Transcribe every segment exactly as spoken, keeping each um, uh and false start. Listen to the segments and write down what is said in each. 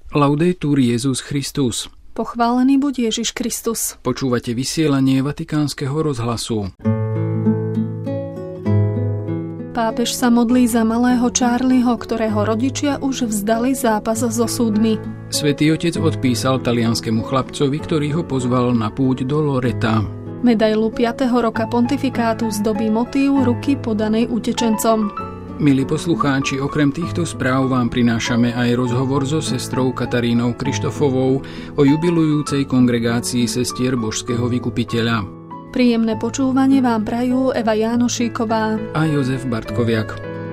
Laudetur Jesus Christus. Pochválený buď Ježiš Kristus. Počúvate vysielanie Vatikánskeho rozhlasu. Pápež sa modlí za malého Charlieho, ktorého rodičia už vzdali zápas so súdmi. Svätý Otec odpísal talianskému chlapcovi, ktorý ho pozval na púť do Loreta. Medailu piateho roka pontifikátu zdobí motív ruky podanej utečencom. Milí poslucháči, okrem týchto správ vám prinášame aj rozhovor so sestrou Katarínou Krištofovou o jubilujúcej kongregácii sestier Božského vykupiteľa. Príjemné počúvanie vám prajú Eva Jánošíková a Jozef Bartkoviak.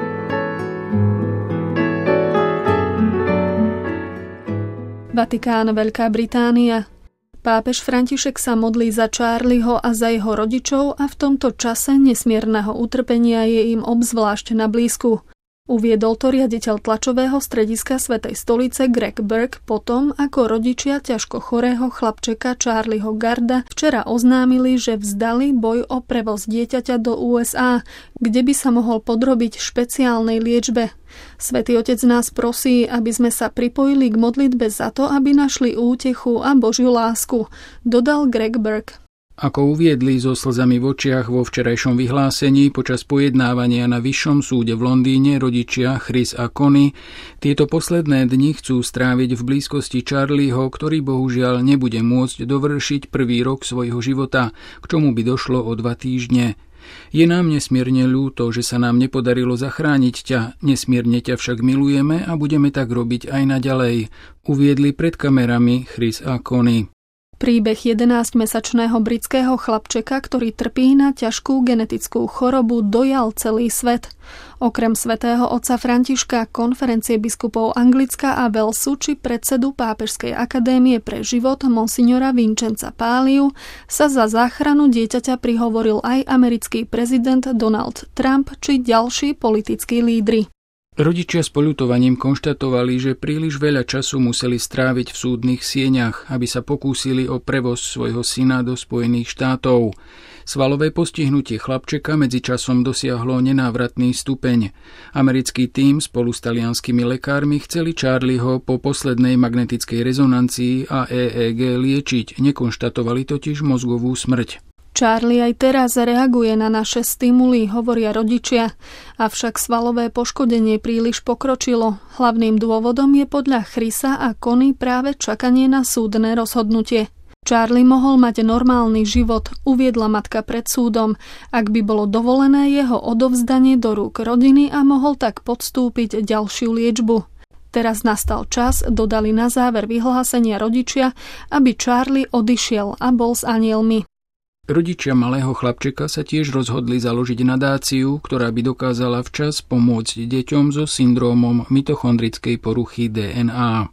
Vatikán, Veľká Británia. Pápež František sa modlí za Charlieho a za jeho rodičov a v tomto čase nesmierneho utrpenia je im obzvlášť na blízku. Uviedol to riaditeľ tlačového strediska Svätej stolice Greg Burke potom, ako rodičia ťažko chorého chlapčeka Charlieho Garda včera oznámili, že vzdali boj o prevoz dieťaťa do ú es á, kde by sa mohol podrobiť špeciálnej liečbe. Svätý Otec nás prosí, aby sme sa pripojili k modlitbe za to, aby našli útechu a Božiu lásku, dodal Greg Burke. Ako uviedli so slzami v očiach vo včerajšom vyhlásení počas pojednávania na Vyššom súde v Londýne rodičia Chris a Connie, tieto posledné dni chcú stráviť v blízkosti Charlieho, ktorý bohužiaľ nebude môcť dovršiť prvý rok svojho života, k čomu by došlo o dva týždne. Je nám nesmierne ľúto, že sa nám nepodarilo zachrániť ťa, nesmierne ťa však milujeme a budeme tak robiť aj naďalej, uviedli pred kamerami Chris a Connie. Príbeh jedenásťmesačného britského chlapčeka, ktorý trpí na ťažkú genetickú chorobu, dojal celý svet. Okrem svätého otca Františka, konferencie biskupov Anglicka a Walesu či predsedu Pápežskej akadémie pre život monsignora Vincenza Páliu sa za záchranu dieťaťa prihovoril aj americký prezident Donald Trump či ďalší politickí lídri. Rodičia s poľutovaním konštatovali, že príliš veľa času museli stráviť v súdnych sieňach, aby sa pokúsili o prevoz svojho syna do Spojených štátov. Svalové postihnutie chlapčeka medzičasom dosiahlo nenávratný stupeň. Americký tím spolu s talianskymi lekármi chceli Charlieho po poslednej magnetickej rezonancii a é é gé liečiť, nekonštatovali totiž mozgovú smrť. Charlie aj teraz reaguje na naše stimuly, hovoria rodičia, avšak svalové poškodenie príliš pokročilo. Hlavným dôvodom je podľa Chrisa a Connie práve čakanie na súdne rozhodnutie. Charlie mohol mať normálny život, uviedla matka pred súdom, ak by bolo dovolené jeho odovzdanie do rúk rodiny a mohol tak podstúpiť ďalšiu liečbu. Teraz nastal čas, dodali na záver vyhlásenia rodičia, aby Charlie odišiel a bol s anielmi. Rodičia malého chlapčeka sa tiež rozhodli založiť nadáciu, ktorá by dokázala včas pomôcť deťom so syndrómom mitochondrickej poruchy dé en á.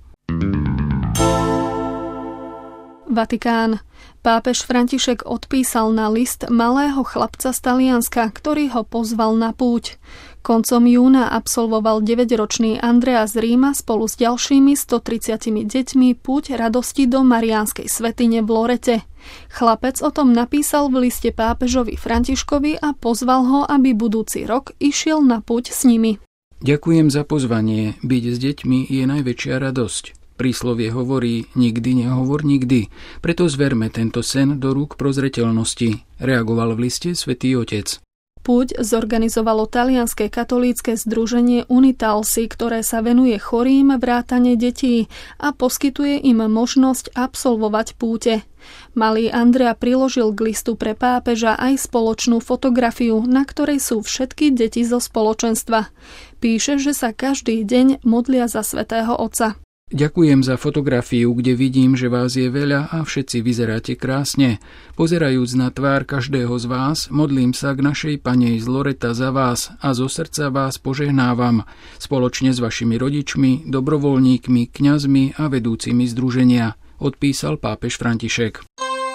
Vatikán. Pápež František odpísal na list malého chlapca z Talianska, ktorý ho pozval na púť. Koncom júna absolvoval deväťročný Andrea z Ríma spolu s ďalšími stotridsiatimi deťmi púť radosti do Mariánskej svätyne v Lorete. Chlapec o tom napísal v liste pápežovi Františkovi a pozval ho, aby budúci rok išiel na púť s nimi. Ďakujem za pozvanie. Byť s deťmi je najväčšia radosť. Príslovie hovorí nikdy nehovor nikdy, preto zverme tento sen do rúk prozreteľnosti, reagoval v liste Svätý Otec. Púť zorganizovalo talianske katolícke združenie Unitalsi, ktoré sa venuje chorým vrátane detí a poskytuje im možnosť absolvovať púte. Malý Andrea priložil k listu pre pápeža aj spoločnú fotografiu, na ktorej sú všetky deti zo spoločenstva. Píše, že sa každý deň modlia za svätého Otca. Ďakujem za fotografiu, kde vidím, že vás je veľa a všetci vyzeráte krásne. Pozerajúc na tvár každého z vás, modlím sa k našej Panej z Loreta za vás a zo srdca vás požehnávam, spoločne s vašimi rodičmi, dobrovoľníkmi, kňazmi a vedúcimi združenia, odpísal pápež František.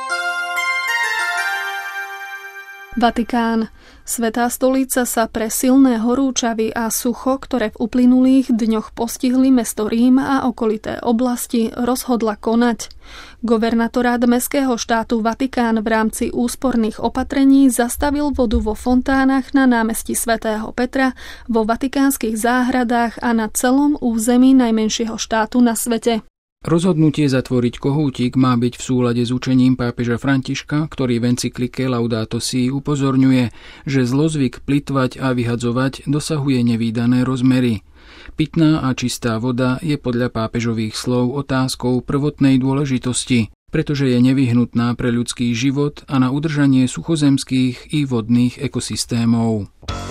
Vatikán. Svätá stolica sa pre silné horúčavy a sucho, ktoré v uplynulých dňoch postihli mesto Rím a okolité oblasti, rozhodla konať. Governatorát mestského štátu Vatikán v rámci úsporných opatrení zastavil vodu vo fontánach na námestí svätého Petra, vo vatikánskych záhradách a na celom území najmenšieho štátu na svete. Rozhodnutie zatvoriť kohútik má byť v súlade s učením pápeža Františka, ktorý v encyklike Laudato Si upozorňuje, že zlozvyk plytvať a vyhadzovať dosahuje nevídané rozmery. Pitná a čistá voda je podľa pápežových slov otázkou prvotnej dôležitosti, pretože je nevyhnutná pre ľudský život a na udržanie suchozemských i vodných ekosystémov.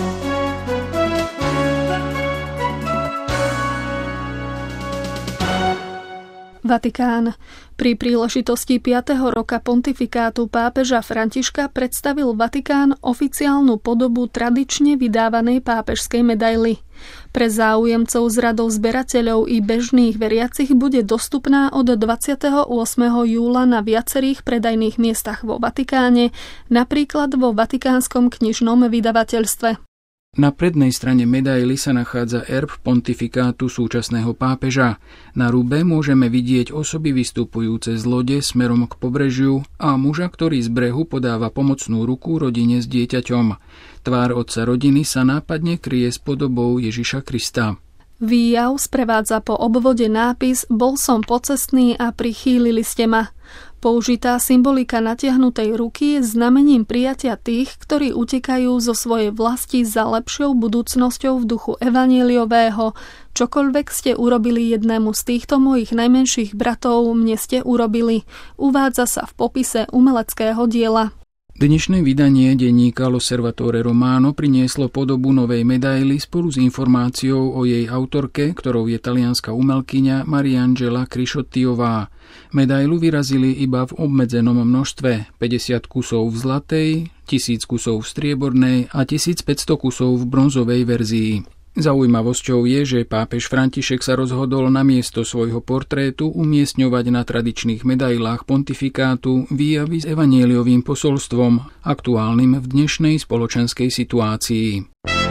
Vatikán. Pri príležitosti piateho roka pontifikátu pápeža Františka predstavil Vatikán oficiálnu podobu tradične vydávanej pápežskej medaily. Pre záujemcov z radov zberateľov i bežných veriacich bude dostupná od dvadsiateho ôsmeho júla na viacerých predajných miestach vo Vatikáne, napríklad vo Vatikánskom knižnom vydavateľstve. Na prednej strane medaily sa nachádza erb pontifikátu súčasného pápeža. Na rube môžeme vidieť osoby vystupujúce z lode smerom k pobrežiu a muža, ktorý z brehu podáva pomocnú ruku rodine s dieťaťom. Tvár otca rodiny sa nápadne kryje s podobou Ježiša Krista. Výjav sprevádza po obvode nápis Bol som pocestný a prichýlili ste ma. Použitá symbolika natiahnutej ruky je znamením prijatia tých, ktorí utekajú zo svojej vlasti za lepšou budúcnosťou v duchu evanjeliového. Čokoľvek ste urobili jednému z týchto mojich najmenších bratov, mne ste urobili. Uvádza sa v popise umeleckého diela. Dnešné vydanie denníka L'Osservatore Romano prinieslo podobu novej medaily spolu s informáciou o jej autorke, ktorou je talianska umelkyňa Mariangela Crisciottiová. Medailu vyrazili iba v obmedzenom množstve, päťdesiat kusov v zlatej, tisíc kusov v striebornej a tisícpäťsto kusov v bronzovej verzii. Zaujímavosťou je, že pápež František sa rozhodol namiesto svojho portrétu umiestňovať na tradičných medailách pontifikátu výjavy s evanjeliovým posolstvom, aktuálnym v dnešnej spoločenskej situácii.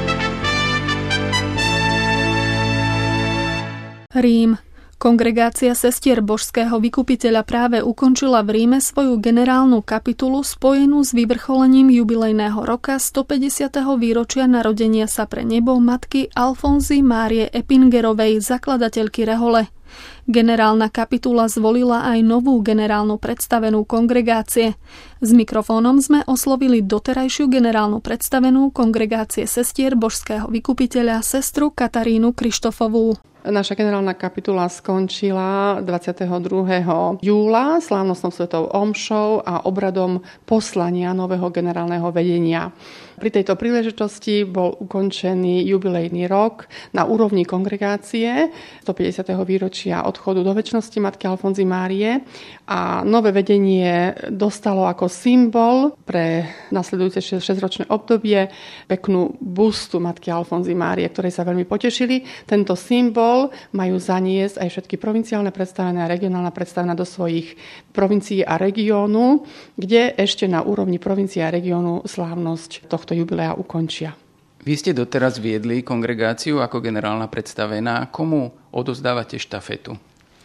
Rím. Kongregácia sestier Božského vykupiteľa práve ukončila v Ríme svoju generálnu kapitulu spojenú s vyvrcholením jubilejného roka stopäťdesiateho výročia narodenia sa pre nebo matky Alfonzy Márie Epingerovej, zakladateľky rehole. Generálna kapitula zvolila aj novú generálnu predstavenú kongregácie. S mikrofónom sme oslovili doterajšiu generálnu predstavenú kongregácie sestier Božského vykupiteľa, sestru Katarínu Krištofovú. Naša generálna kapitula skončila dvadsiateho druhého júla slávnostnou svetou omšou a obradom poslania nového generálneho vedenia. Pri tejto príležitosti bol ukončený jubilejný rok na úrovni kongregácie stopäťdesiateho výročia odchodu do večnosti matky Alfonzy Márie a nové vedenie dostalo ako symbol pre nasledujúce šesťročné obdobie peknú bustu matky Alfonzy Márie, ktorej sa veľmi potešili. Tento symbol majú zaniesť aj všetky provinciálne predstavené a regionálne predstavené do svojich provincií a regiónu, kde ešte na úrovni provincie a regiónu slávnosť tohto jubilea ukončia. Vy ste doteraz viedli kongregáciu ako generálna predstavená. Komu odovzdávate štafetu?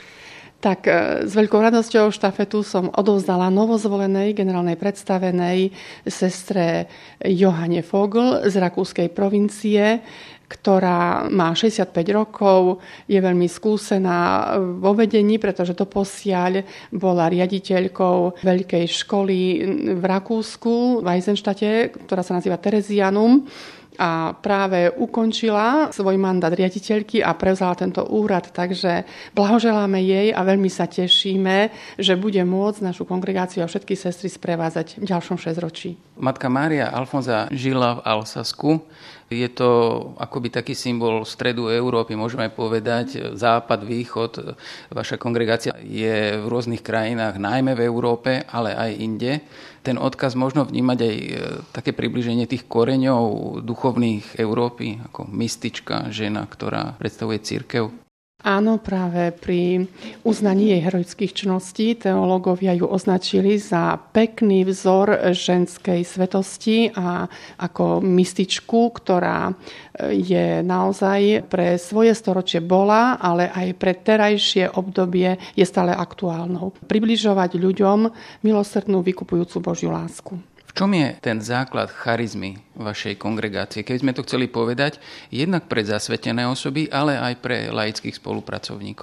Tak s veľkou radosťou štafetu som odovzdala novozvolenej generálnej predstavenej sestre Johane Vogel z rakúskej provincie, ktorá má šesťdesiatpäť rokov, je veľmi skúsená vo vedení, pretože doposiaľ bola riaditeľkou veľkej školy v Rakúsku, v Eisenštate, ktorá sa nazýva Terezianum. A práve ukončila svoj mandát riaditeľky a prevzala tento úrad, takže blahoželáme jej a veľmi sa tešíme, že bude môcť našu kongregáciu a všetky sestry sprevázať v ďalšom šesťročí. Matka Mária Alfonza žila v Alsasku. Je to akoby taký symbol stredu Európy, môžeme povedať, západ, východ. Vaša kongregácia je v rôznych krajinách, najmä v Európe, ale aj inde. Ten odkaz možno vnímať aj také približenie tých koreňov duchovných Európy, ako mystička, žena, ktorá predstavuje cirkev. Áno, práve pri uznaní jej heroických čností teológovia ju označili za pekný vzor ženskej svetosti a ako mystičku, ktorá je naozaj pre svoje storočie bola, ale aj pre terajšie obdobie je stále aktuálnou. Približovať ľuďom milosrdnú vykupujúcu Božiu lásku. V čom je ten základ charizmy vašej kongregácie? Keby sme to chceli povedať, jednak pre zasvetené osoby, ale aj pre laických spolupracovníkov.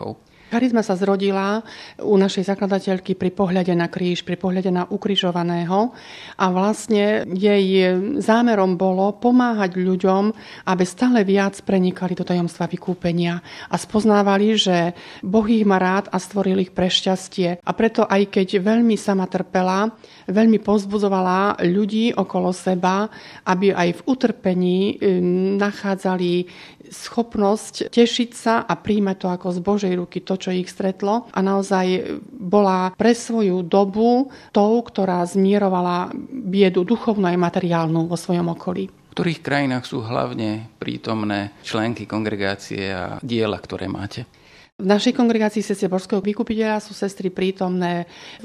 Charizma sa zrodila u našej zakladateľky pri pohľade na kríž, pri pohľade na ukrižovaného a vlastne jej zámerom bolo pomáhať ľuďom, aby stále viac prenikali do tajomstva vykúpenia a spoznávali, že Boh ich má rád a stvoril ich pre šťastie. A preto aj keď veľmi sama trpela, veľmi povzbudzovala ľudí okolo seba, aby aj v utrpení nachádzali schopnosť tešiť sa a príjmať to ako z Božej ruky to, čo ich stretlo. A naozaj bola pre svoju dobu tou, ktorá zmierovala biedu duchovnú aj materiálnu vo svojom okolí. V ktorých krajinách sú hlavne prítomné členky kongregácie a diela, ktoré máte? V našej kongregácii sestier Božského vykupiteľa sú sestry prítomné v,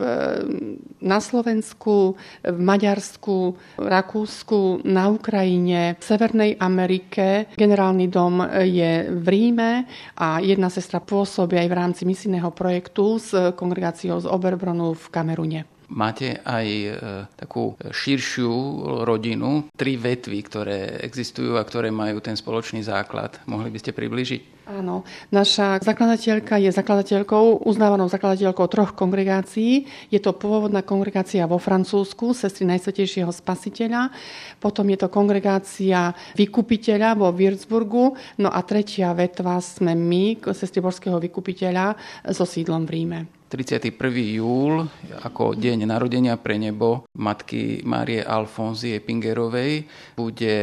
na Slovensku, v Maďarsku, Rakúsku, na Ukrajine, v Severnej Amerike. Generálny dom je v Ríme a jedna sestra pôsobí aj v rámci misijného projektu s kongregáciou z Oberbronu v Kamerune. Máte aj e, takú širšiu rodinu, tri vetvy, ktoré existujú a ktoré majú ten spoločný základ. Mohli by ste priblížiť? Áno, naša zakladateľka je zakladateľkou, uznávanou zakladateľkou troch kongregácií. Je to pôvodná kongregácia vo Francúzsku, sestry Najsvätejšieho Spasiteľa. Potom je to kongregácia Vykupiteľa vo Würzburgu. No a tretia vetva sme my, sestry Božského Vykupiteľa, so sídlom v Ríme. tridsiateho prvého júla ako deň narodenia pre nebo matky Márie Alfonzie Pingerovej bude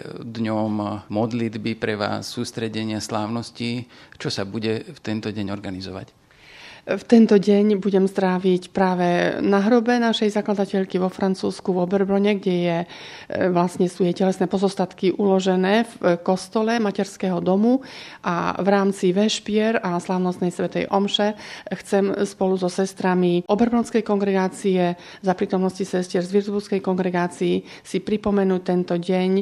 dňom modlitby pre vás, sústredenia slávnosti. Čo sa bude v tento deň organizovať? V tento deň budem stráviť práve na hrobe našej zakladateľky vo Francúzsku v Oberbrone, kde je, vlastne sú jej telesné pozostatky uložené v kostole materského domu a v rámci vešpier a slávnostnej svätej omše chcem spolu so sestrami Oberbronskej kongregácie za prítomnosti sestier z Würzburgskej kongregácii si pripomenúť tento deň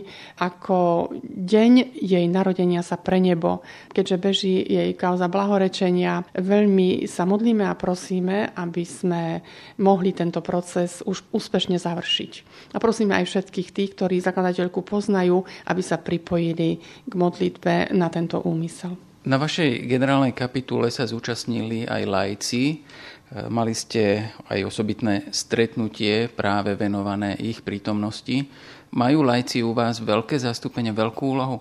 ako deň jej narodenia sa pre nebo. Keďže beží jej kauza blahorečenia, veľmi sa modlíme a prosíme, aby sme mohli tento proces už úspešne završiť. A prosíme aj všetkých tých, ktorí zakladateľku poznajú, aby sa pripojili k modlitbe na tento úmysel. Na vašej generálnej kapitule sa zúčastnili aj laici. Mali ste aj osobitné stretnutie práve venované ich prítomnosti. Majú laici u vás veľké zastúpenie, veľkú úlohu?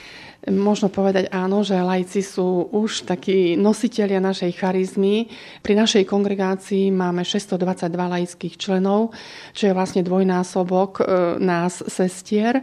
Možno povedať áno, že laici sú už takí nositelia našej charizmy. Pri našej kongregácii máme šesťstodvadsaťdva laických členov, čo je vlastne dvojnásobok nás sestier.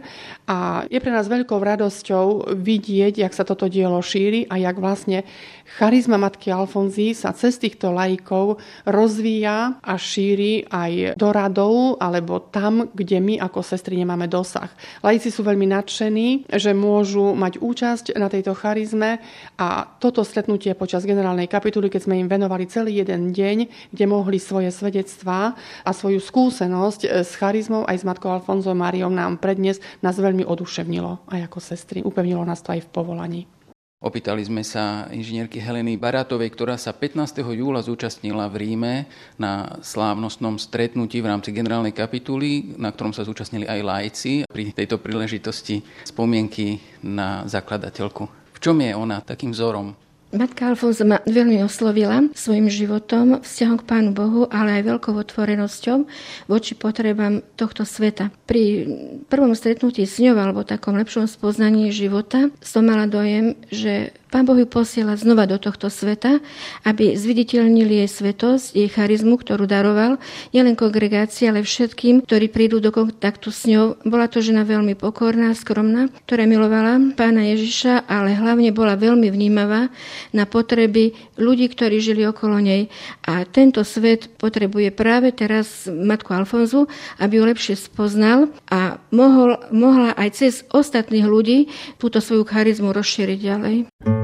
A je pre nás veľkou radosťou vidieť, jak sa toto dielo šíri a jak vlastne charizma matky Alfonzie sa cez týchto laikov rozvíja a šíri aj do radov alebo tam, kde my ako sestry nemáme dosah. Laici sú veľmi nadšení, že môžu mať účasť na tejto charizme a toto stretnutie počas generálnej kapituly, keď sme im venovali celý jeden deň, kde mohli svoje svedectvá a svoju skúsenosť s charizmou aj s matkou Alfonzou Máriou nám predniesť, nás veľmi oduševnilo aj ako sestry. Upevnilo nás to aj v povolaní. Opýtali sme sa inžinierky Heleny Barátovej, ktorá sa pätnásteho júla zúčastnila v Ríme na slávnostnom stretnutí v rámci generálnej kapituly, na ktorom sa zúčastnili aj laici. Pri tejto príležitosti spomienky na zakladateľku. V čom je ona takým vzorom? Matka Alfonza ma veľmi oslovila svojim životom, vzťahom k Pánu Bohu, ale aj veľkou otvorenosťou voči potrebám tohto sveta. Pri prvom stretnutí s ňou, alebo takom lepšom spoznaní života, som mala dojem, že Pán Boh ju posiela znova do tohto sveta, aby zviditeľnili jej svetosť, jej charizmu, ktorú daroval nielen kongregácii, ale všetkým, ktorí prídu do kontaktu s ňou. Bola to žena veľmi pokorná, skromná, ktorá milovala Pána Ježiša, ale hlavne bola veľmi vnímavá na potreby ľudí, ktorí žili okolo nej. A tento svet potrebuje práve teraz matku Alfonzu, aby ju lepšie spoznal a mohol, mohla aj cez ostatných ľudí túto svoju charizmu rozšíriť ďalej.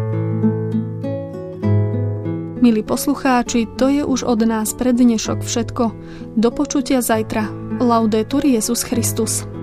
Milí poslucháči, to je už od nás pre dnešok všetko. Do počutia zajtra. Laudetur Jesus Christus.